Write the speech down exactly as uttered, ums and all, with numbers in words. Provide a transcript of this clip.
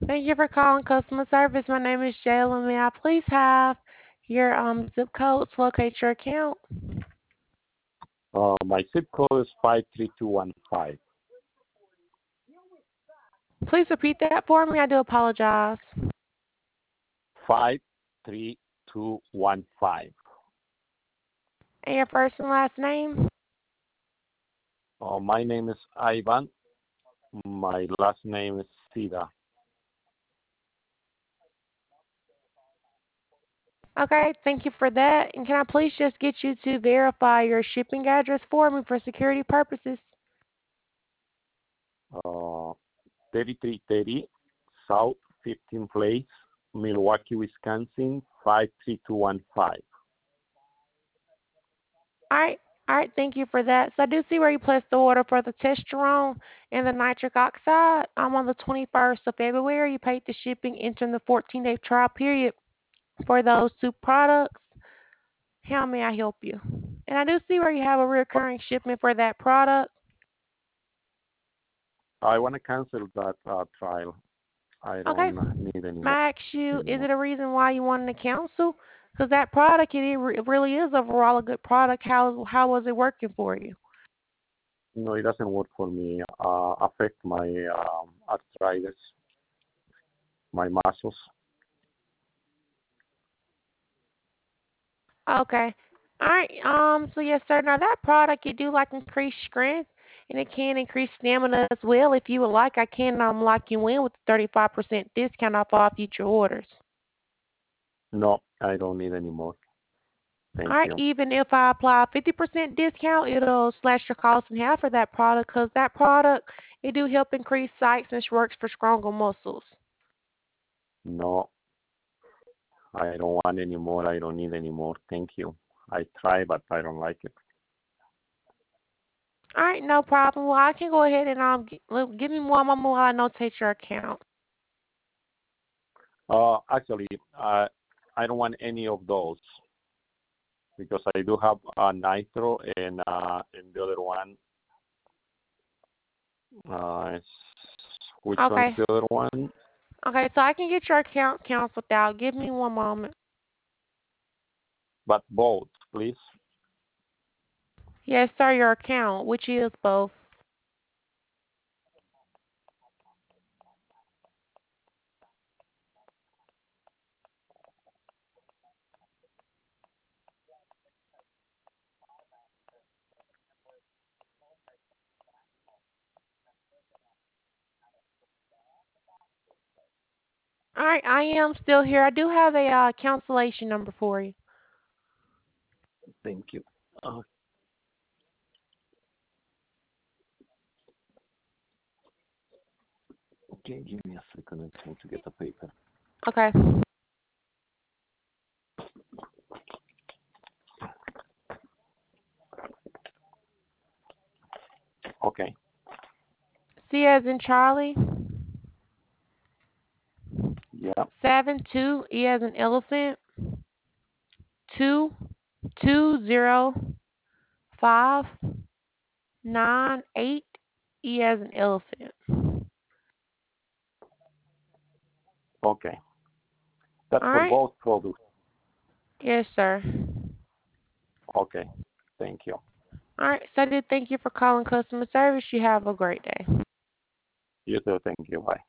Thank you for calling customer service. My name is Jayla. May I please have your um zip code to locate your account? Uh, my zip code is five three two one five. Please repeat that for me. I do apologize. Five three two one five. And your first and last name? Uh, my name is Ivan. My last name is Sida. Okay, thank you for that. And can I please just get you to verify your shipping address for me for security purposes? Uh, thirty-three thirty South fifteenth Place, Milwaukee, Wisconsin, five three two one five. All right. All right, thank you for that. So I do see where you placed the order for the testosterone and the nitric oxide. I'm on the twenty-first of February. You paid the shipping entering the fourteen-day trial period for those two products. How may I help you? And I do see where you have a recurring shipment for that product. I want to cancel that uh, trial. I Okay. don't need any May more. I ask you, is Anymore. it a reason why you wanted to cancel? Because that product, it, it really is overall a good product. How how was it working for you? No, it doesn't work for me. Uh, affect my um, arthritis, my muscles. Okay. All right. Um. So yes, sir. Now that product, you do like increase strength, and it can increase stamina as well. If you would like, I can um lock you in with a thirty-five percent discount off all future orders. No, I don't need any more. All Thank right. you. Even if I apply a fifty percent discount, it'll slash your cost in half for that product because that product it do help increase size and works for stronger muscles. No, I don't want any more. I don't need any more. Thank you. I try, but I don't like it. All right. No problem. Well, I can go ahead and um gi- look, give me one moment while I notate your account. Uh, actually, uh, I don't want any of those because I do have uh, nitro and uh, and the other one. Uh, is, which one's Okay. the other one? Okay. So I can get your account canceled out. Give me one moment. But both, please. Yes, sir. Your account, which is both. All right. I am still here. I do have a uh, cancellation number for you. Thank you. Uh, okay, give me a second. I'm trying to get the paper. Okay. Okay. C as in Charlie. Yeah. Seven two E as in elephant. Two two zero five nine eight E as in elephant. Okay. That's All for right. both products. Yes, sir. Okay. Thank you. All right. So I did thank you for calling customer service. You have a great day. You too. Thank you. Bye.